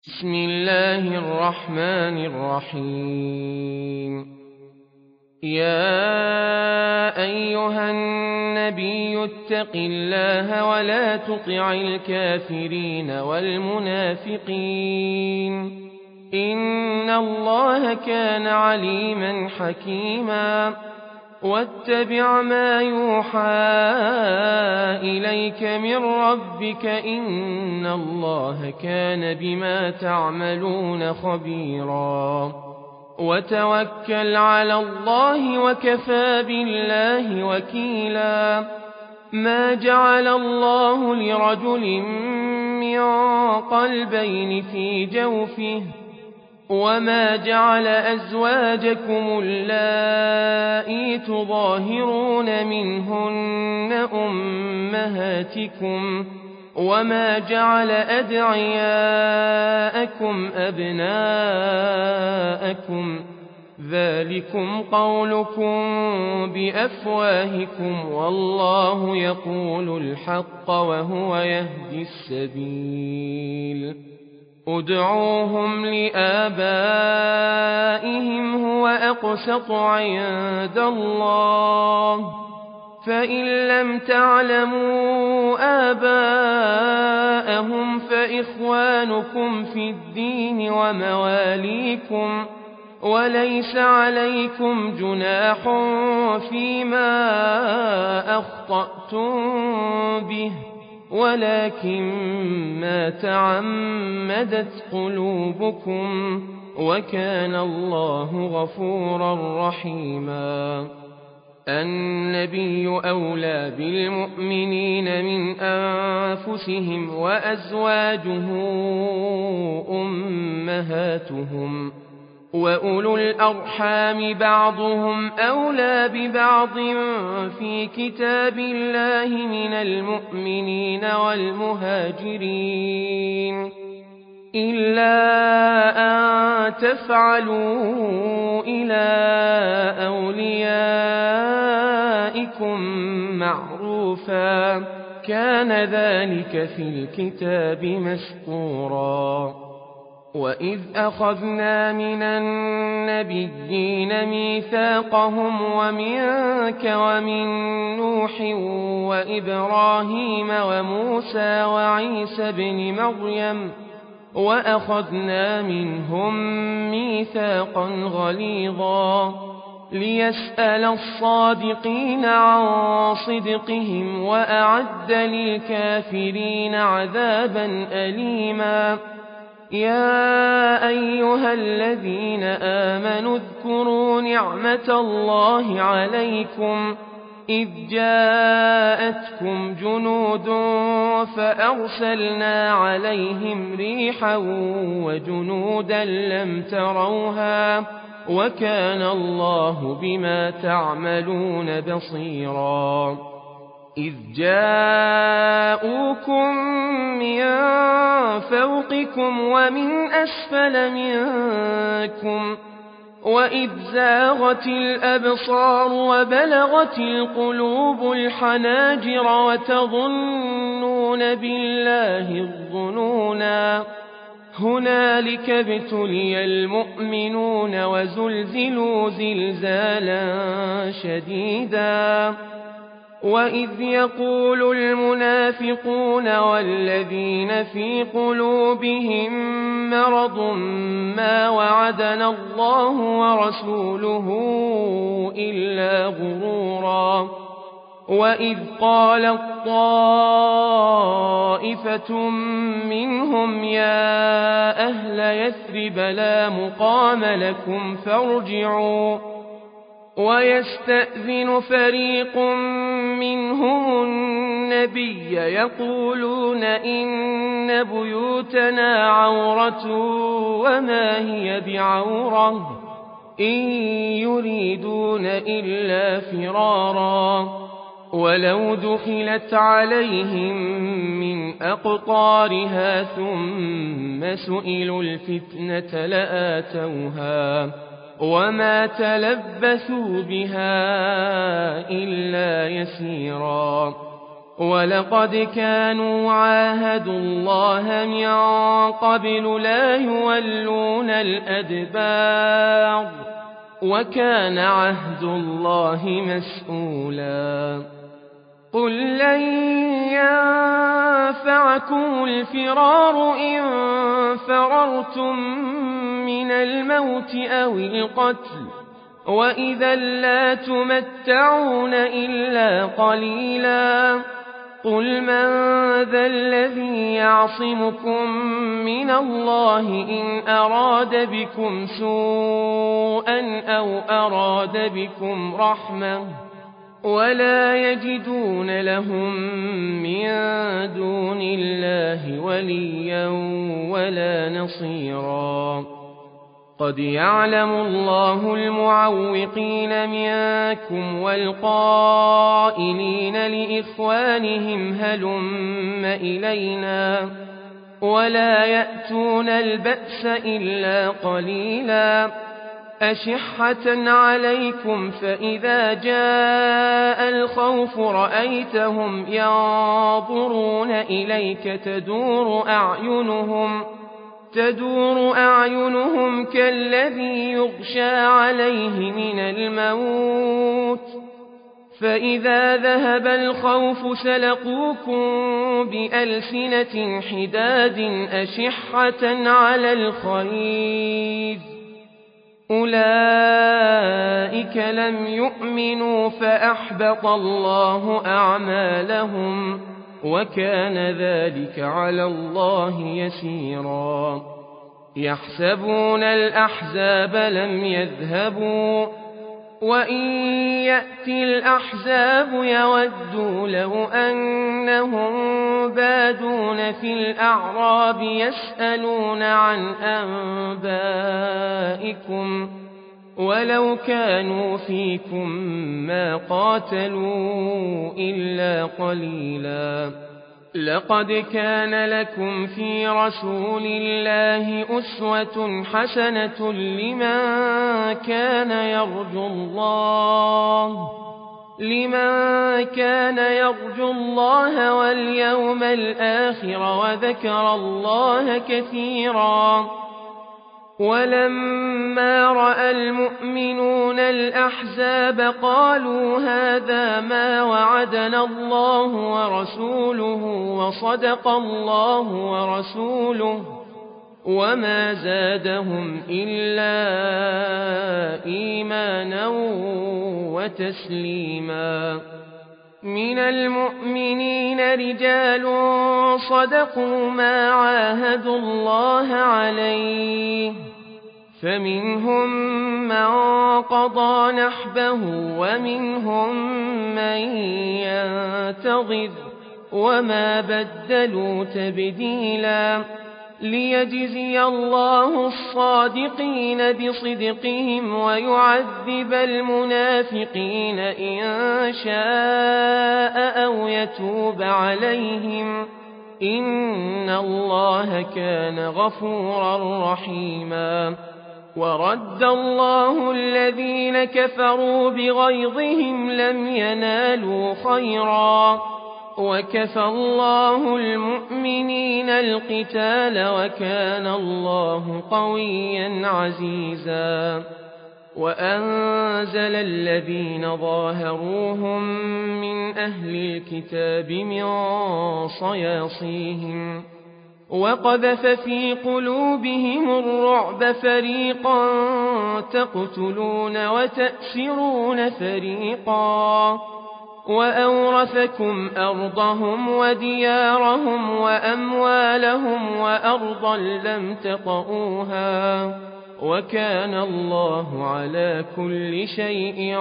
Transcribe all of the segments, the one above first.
بسم الله الرحمن الرحيم. يا أيها النبي اتق الله ولا تطع الكافرين والمنافقين إن الله كان عليما حكيما. واتبع ما يوحى إليك من ربك إن الله كان بما تعملون خبيرا. وتوكل على الله وكفى بالله وكيلا. ما جعل الله لرجل من قلبين في جوفه وما جعل أزواجكم اللائي تظاهرون منهن أمهاتكم وما جعل أدعياءكم أبناءكم ذلكم قولكم بأفواهكم والله يقول الحق وهو يهدي السبيل. ادعوهم لآبائهم هو أقسط عند الله فإن لم تعلموا آباءهم فإخوانكم في الدين ومواليكم وليس عليكم جناح فيما أخطأتم به ولكن ما تعمدت قلوبكم وكان الله غفورا رحيما. النبي أولى بالمؤمنين من أنفسهم وأزواجه أمهاتهم وأولو الأرحام بعضهم أولى ببعض في كتاب الله من المؤمنين والمهاجرين إلا أن تفعلوا إلى أوليائكم معروفا كان ذلك في الكتاب مسطورا. وإذ أخذنا من النبيين ميثاقهم ومنك ومن نوح وإبراهيم وموسى وعيسى بن مريم وأخذنا منهم ميثاقا غليظا ليسأل الصادقين عن صدقهم وأعد للكافرين عذابا أليما. يا أيها الذين آمنوا اذكروا نعمة الله عليكم إذ جاءتكم جنود فأرسلنا عليهم ريحا وجنودا لم تروها وكان الله بما تعملون بصيرا. إذ جاءوكم من فوقكم ومن أسفل منكم وإذ زاغت الأبصار وبلغت القلوب الحناجر وتظنون بالله الظنونا هنالك ابتلي المؤمنون وزلزلوا زلزالا شديدا. وإذ يقول المنافقون والذين في قلوبهم مرض ما وعدنا الله ورسوله إلا غرورا. وإذ قالت طائفة منهم يا أهل يثرب لا مقام لكم فارجعوا ويستأذن فريق منهم النبي يقولون إن بيوتنا عورة وما هي بعورة إن يريدون إلا فرارا ولو دخلت عليهم من أقطارها ثم سئلوا الفتنة لآتوها وما تلبثوا بها إلا يسيرا. ولقد كانوا عاهدوا الله من قبل لا يولون الأدبار وكان عهد الله مسؤولا قل لن ينفعكم الفرار إن فررتم من الموت أو القتل وإذا لا تمتعون إلا قليلا قل من ذا الذي يعصمكم من الله إن أراد بكم سوءا أو أراد بكم رحمة ولا يجدون لهم من دون الله وليا ولا نصيرا قد يعلم الله المعوقين منكم والقائلين لإخوانهم هلم إلينا ولا يأتون البأس إلا قليلا أشحة عليكم فإذا جاء الخوف رأيتهم ينظرون إليك تدور أعينهم كالذي يغشى عليه من الموت فإذا ذهب الخوف سلقوكم بألسنة حداد أشحة على الخير أولئك لم يؤمنوا فأحبط الله أعمالهم وكان ذلك على الله يسيرا يحسبون الأحزاب لم يذهبوا وإن يأتي الأحزاب يودوا لو أنهم بادون في الأعراب يسألون عن أنبائكم ولو كانوا فيكم ما قاتلوا إلا قليلا لقد كان لكم في رسول الله أسوة حسنة لمن كان يرجو الله واليوم الآخر وذكر الله كثيرا ولما رأى المؤمنون الأحزاب قالوا هذا ما وعدنا الله ورسوله وصدق الله ورسوله وما زادهم إلا إيمانا وتسليما من المؤمنين رجال صدقوا ما عاهدوا الله عليه فمنهم من قضى نحبه ومنهم من ينتظر وما بدلوا تبديلا ليجزي الله الصادقين بصدقهم ويعذب المنافقين إن شاء أو يتوب عليهم إن الله كان غفورا رحيما ورد الله الذين كفروا بغيظهم لم ينالوا خيرا وكفى الله المؤمنين القتال وكان الله قويا عزيزا وأنزل الذين ظاهروهم من أهل الكتاب من صياصيهم وقذف في قلوبهم الرعب فريقا تقتلون وتأسرون فريقا وأورثكم أرضهم وديارهم وأموالهم وأرضا لم تطئوها وكان الله على كل شيء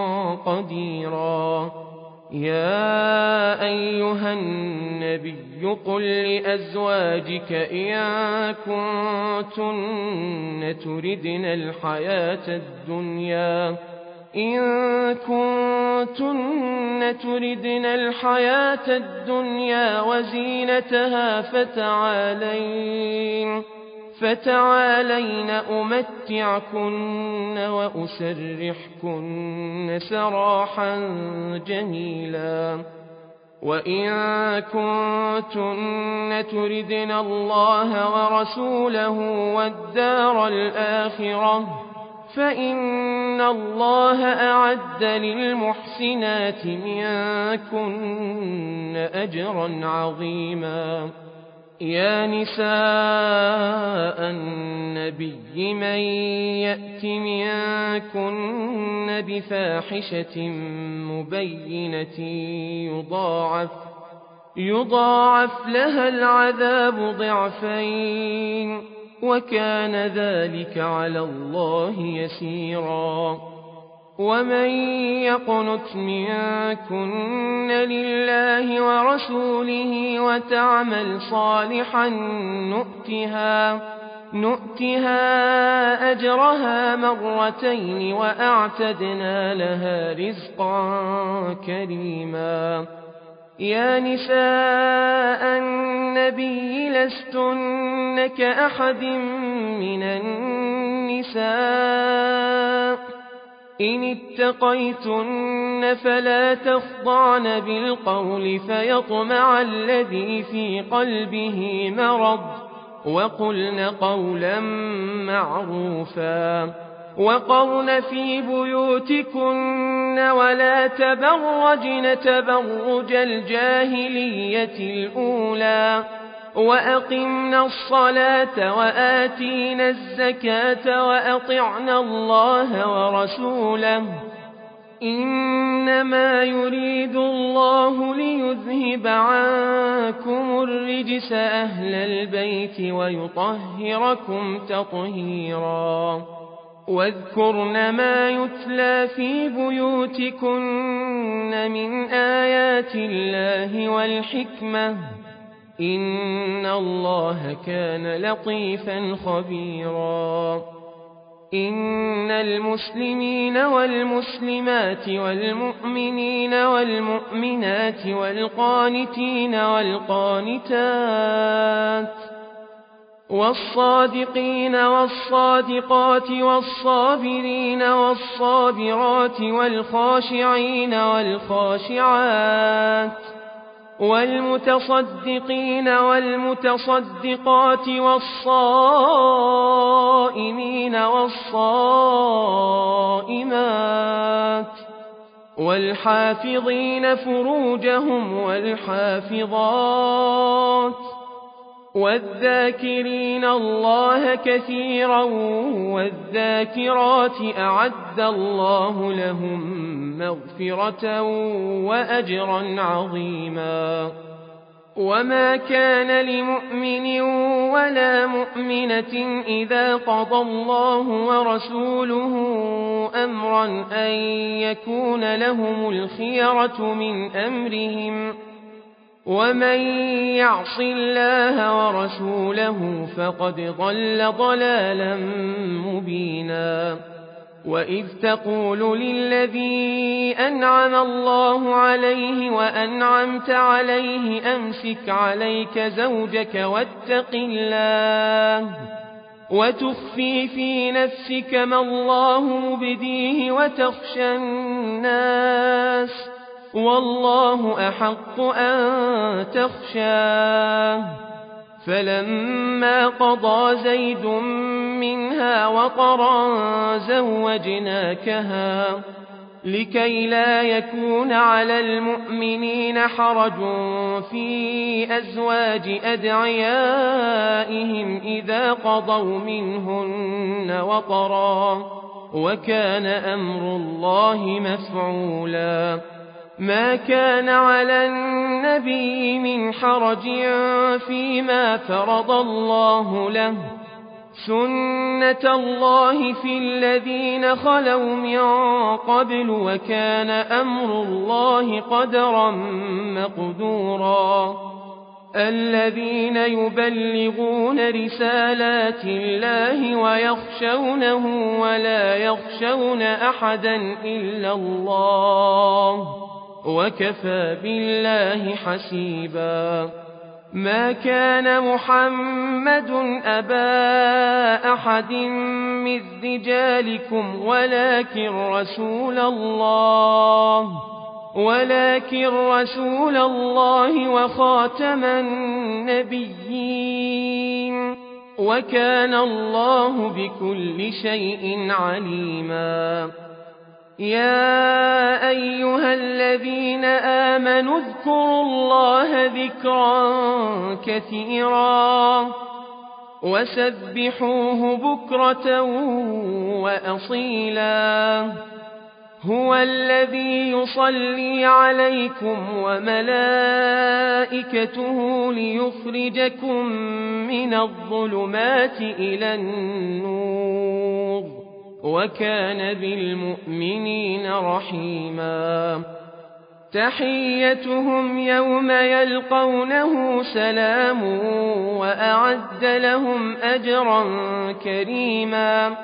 قديرا يا أيها النبي قل لأزواجك إن كنتن تردن الحياة الدنيا وزينتها فتعالين أمتعكن وأسرحكن سراحا جميلا وإن كنتن تردن الله ورسوله والدار الآخرة فإن الله أعد للمحسنات منكن أجرا عظيما. يا نساء النبي من يأت منكن بفاحشة مبينة يضاعف لها العذاب ضعفين وكان ذلك على الله يسيرا. ومن يقنت منكن لله ورسوله وتعمل صالحا نؤتها أجرها مرتين وأعتدنا لها رزقا كريما. يا نساء النبي لستن كأحد من النساء إن اتقيتن فلا تخضعن بالقول فيطمع الذي في قلبه مرض وقلن قولا معروفا. وقرن في بيوتكن ولا تبرجن تبرج الجاهلية الأولى وأقمنا الصلاة وآتينا الزكاة وأطعنا الله ورسوله إنما يريد الله ليذهب عنكم الرجس أهل البيت ويطهركم تطهيرا. واذكرن ما يتلى في بيوتكن من آيات الله والحكمة إن الله كان لطيفا خبيرا. إن المسلمين والمسلمات والمؤمنين والمؤمنات والقانتين والقانتات والصادقين والصادقات والصابرين والصابرات والخاشعين والخاشعات والمتصدقين والمتصدقات والصائمين والصائمات والحافظين فروجهم والحافظات والذاكرين الله كثيرا والذاكرات أعد الله لهم مغفرة وأجرا عظيما. وما كان لمؤمن ولا مؤمنة إذا قضى الله ورسوله أمرا أن يكون لهم الخيرة من أمرهم ومن يعص الله ورسوله فقد ضل ضلالا مبينا. وإذ تقول للذي أنعم الله عليه وأنعمت عليه أمسك عليك زوجك واتق الله وتخفي في نفسك ما الله مبديه وتخشى الناس والله أحق أن تخشاه. فلما قضى زيد منها وطرا زوجناكها لكي لا يكون على المؤمنين حرج في أزواج أدعيائهم إذا قضوا منهن وطرا وكان أمر الله مفعولا. ما كان على النبي من حرج فيما فرض الله له سنة الله في الذين خلوا من قبل وكان أمر الله قدرا مقدورا. الذين يبلغون رسالات الله ويخشونه ولا يخشون أحدا إلا الله وكفى بالله حسيبا. ما كان محمد أبا أحد من رجالكم ولكن رسول الله ولكن رسول الله وخاتم النبيين، وكان الله بكل شيء عليما. يا أيها الذين آمنوا اذكروا الله ذكرا كثيرا وسبحوه بكرة وأصيلا. هو الذي يصلي عليكم وملائكته ليخرجكم من الظلمات إلى النور، وكان بالمؤمنين رحيما. تحيتهم يوم يلقونه سلام، وأعد لهم أجرا كريما.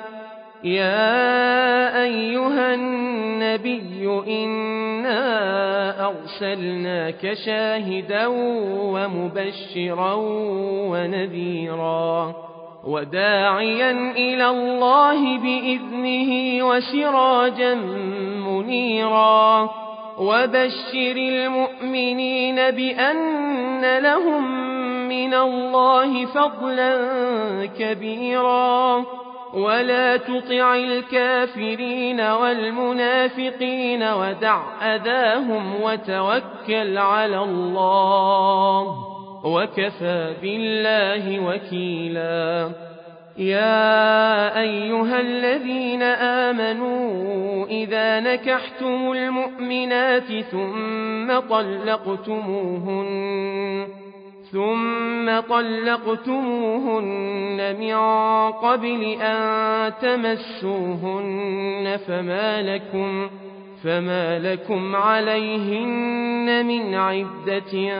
يا أيها النبي إنا أرسلناك شاهدا ومبشرا ونذيرا وداعيا إلى الله بإذنه وسراجا منيرا. وبشر المؤمنين بأن لهم من الله فضلا كبيرا. ولا تطع الكافرين والمنافقين ودع أذاهم وتوكل على الله، وكفى بالله وكيلا. يا أيها الذين آمنوا إذا نكحتم المؤمنات ثم طلقتموهن من قبل أن تمسوهن فما لكم عليهن من عدة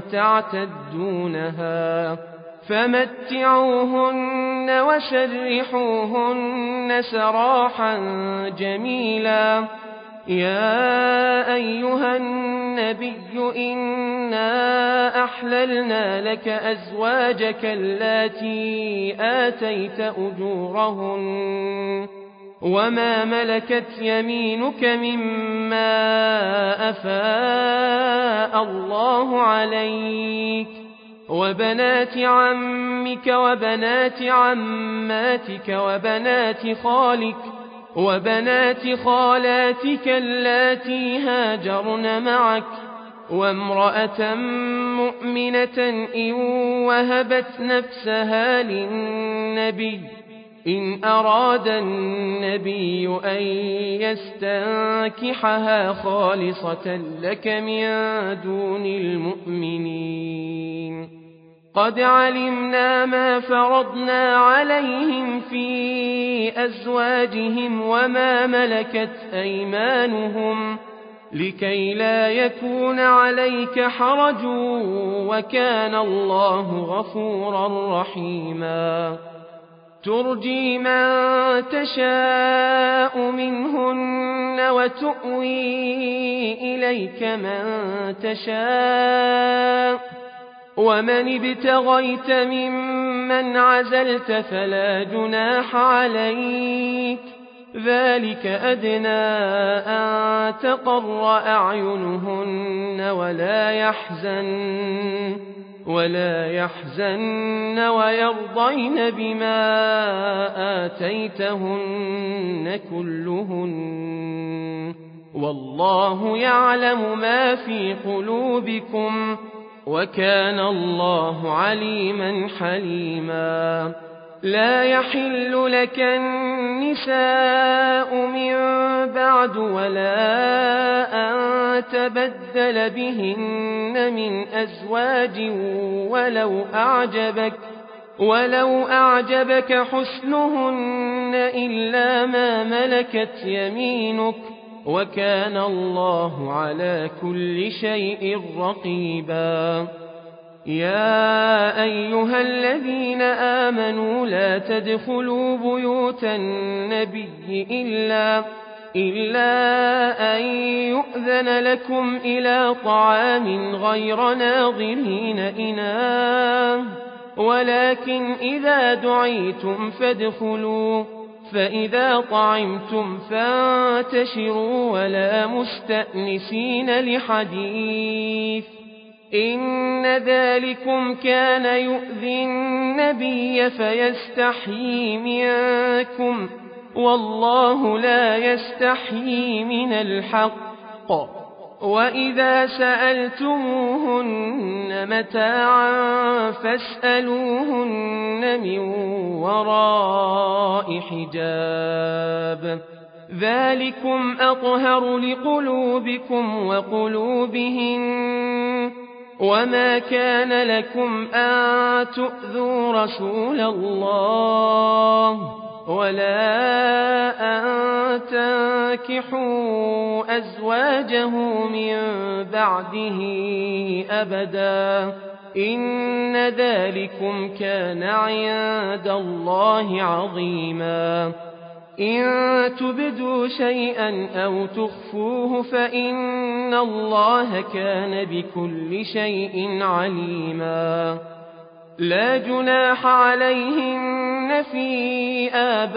تعتدونها، فمتعوهن وسرحوهن سراحا جميلا. يا أيها النبي إنا أحللنا لك أزواجك اللاتي آتيت أجورهن وما ملكت يمينك مما أفاء الله عليك، وبنات عمك وبنات عماتك وبنات خالاتك اللاتي هاجرن معك، وامرأة مؤمنة إن وهبت نفسها للنبي إن أراد النبي أن يستنكحها خالصة لك من دون المؤمنين. قد علمنا ما فرضنا عليهم في أزواجهم وما ملكت أيمانهم لكي لا يكون عليك حرج، وكان الله غفورا رحيما. ترجي من تشاء منهن وتؤوي إليك من تشاء، ومن ابتغيت ممن عزلت فلا جناح عليك، ذلك أدنى أن تقر أعينهن ولا يحزن ويرضين بما آتيتهن كلهن، والله يعلم ما في قلوبكم، وكان الله عليما حليما. لا يحل لك النساء من بعد ولا أن تبدل بهن من أزواج ولو أعجبك حسنهن إلا ما ملكت يمينك، وكان الله على كل شيء رقيبا. يا أيها الذين آمنوا لا تدخلوا بيوت النبي إلا أن يؤذن لكم إلى طعام غير ناظرين إناه، ولكن إذا دعيتم فإذا طعمتم فانتشروا ولا مستأنسين لحديث إن ذلكم كان يؤذي النبي فيستحيي منكم والله لا يستحيي من الحق وإذا سألتموهن متاعا فاسألوهن من وراء حجاب ذلكم أطهر لقلوبكم وقلوبهن وما كان لكم أن تؤذوا رسول الله ولا أن تنكحوا أزواجه من بعده أبدا إن ذلكم كان عند الله عظيما إن تبدوا شيئا أو تخفوه فإن الله كان بكل شيء عليما لا جناح عليهن في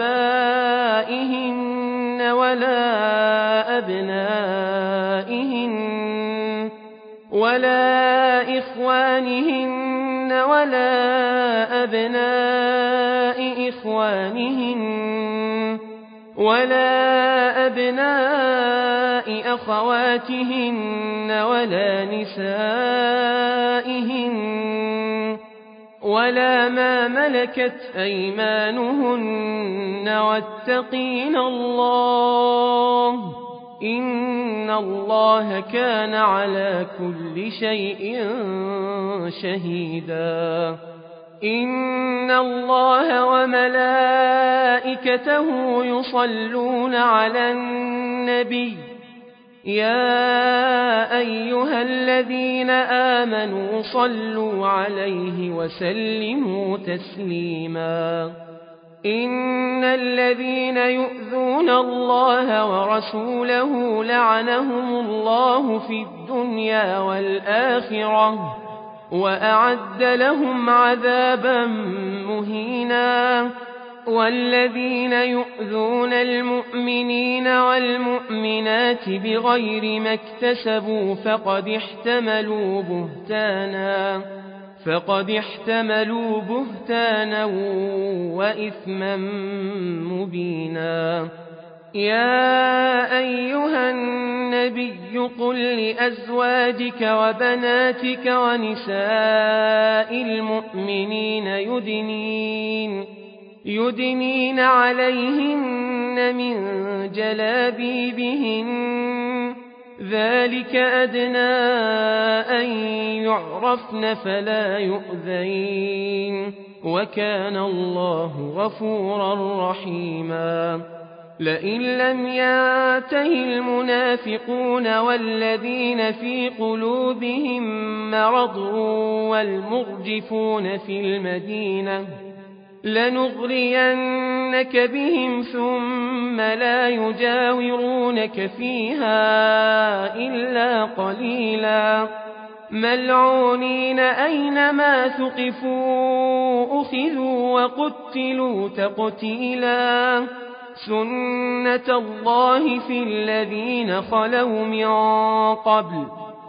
آبائهن ولا أبنائهن ولا إخوانهن ولا أبناء إخوانهن ولا أبناء أخواتهن ولا نسائهن ولا ما ملكت أيمانهن واتقين الله إن الله كان على كل شيء شهيدا إن الله وملائكته يصلون على النبي يا أيها الذين آمنوا صلوا عليه وسلموا تسليما إن الذين يؤذون الله ورسوله لعنهم الله في الدنيا والآخرة وأعد لهم عذابا مهينا والذين يؤذون المؤمنين والمؤمنات بغير ما اكتسبوا فقد احتملوا بهتانا وإثما مبينا يا أيها النبي قل لأزواجك وبناتك ونساء المؤمنين يدنين عليهن من جلابيبهن ذلك أدنى أن يعرفن فلا يؤذين وكان الله غفورا رحيما لئن لم ينته المنافقون والذين في قلوبهم مرض والمرجفون في المدينة لنغرينك بهم ثم لا يجاورونك فيها إلا قليلا ملعونين أينما ثقفوا أخذوا وقتلوا تقتيلا سنة الله في الذين خلوا من قبل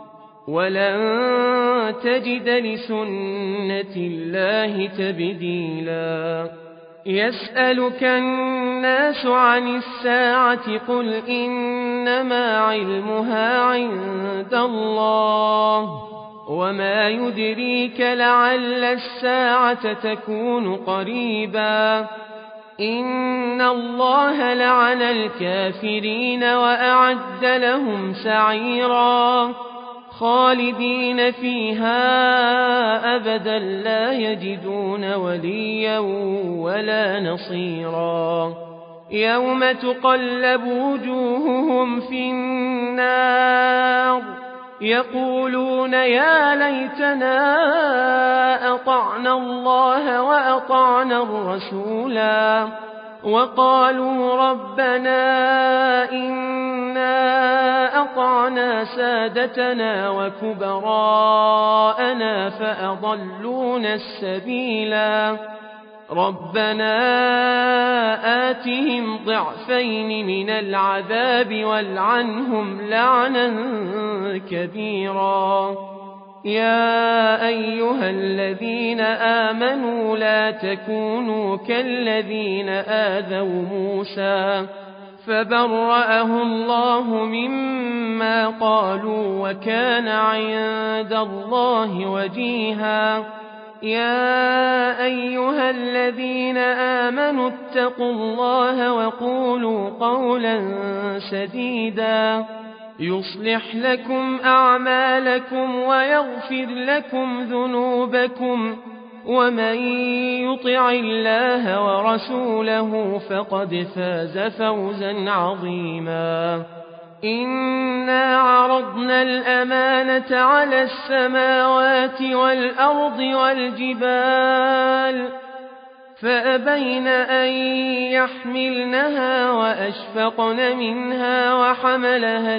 ولن تجد لسنة الله تبديلا يسألك الناس عن الساعة قل إنما علمها عند الله وما يدريك لعل الساعة تكون قريبا إن الله لعن الكافرين وأعد لهم سعيرا خالدين فيها أبدا لا يجدون وليا ولا نصيرا يوم تقلب وجوههم في النار يقولون يا ليتنا أطعنا الله وأطعنا الرسولا وقالوا ربنا إنا أطعنا سادتنا وكبراءنا فأضلونا السبيلا ربنا آتهم ضعفين من العذاب والعنهم لعنا كبيرا يا أيها الذين آمنوا لا تكونوا كالذين آذوا موسى فبرأه الله مما قالوا وكان عند الله وجيها يا أيها الذين آمنوا اتقوا الله وقولوا قولا سديدا يصلح لكم أعمالكم ويغفر لكم ذنوبكم ومن يطع الله ورسوله فقد فاز فوزا عظيما إنا عرضنا الأمانة على السماوات والأرض والجبال فأبين أن يحملنها وأشفقن منها وحملها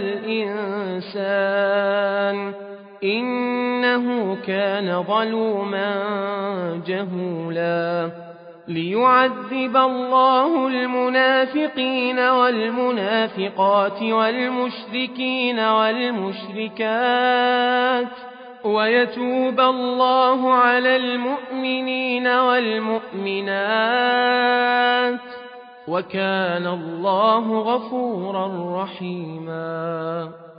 الإنسان إنه كان ظلوما جهولا ليعذب الله المنافقين والمنافقات والمشركين والمشركات ويتوب الله على المؤمنين والمؤمنات وكان الله غفورا رحيما